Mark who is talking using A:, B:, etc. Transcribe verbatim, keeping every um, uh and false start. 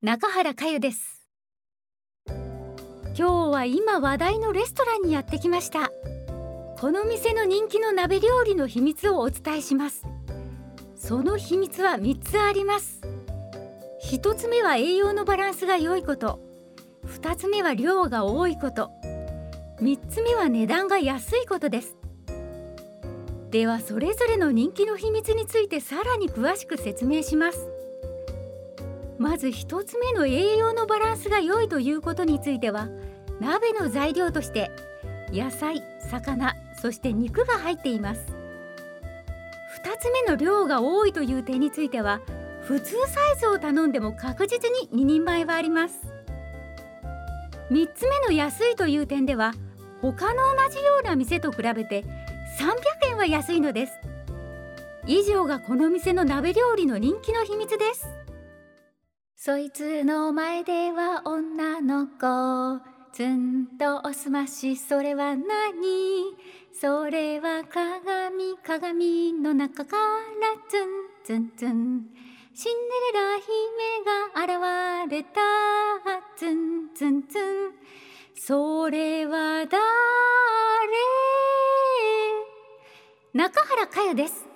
A: 中原佳代です。今日は今話題のレストランにやってきました。この店の人気の鍋料理の秘密をお伝えします。その秘密はみっつあります。ひとつめは栄養のバランスが良いこと、ふたつめは量が多いこと、みっつめは値段が安いことです。ではそれぞれの人気の秘密についてさらに詳しく説明します。まずひとつめの栄養のバランスが良いということについては、鍋の材料として野菜、魚、そして肉が入っています。ふたつめの量が多いという点については、普通サイズを頼んでも確実にににんまえはあります。みっつめの安いという点では、他の同じような店と比べてさんびゃくえんは安いのです。以上がこの店の鍋料理の人気の秘密です。そいつの前では女の子、ツンとおすまし、それは何？それは鏡、鏡の中からツンツンツン、シンデレラ姫が現れた、ツンツンツン、それは誰？中原佳代です。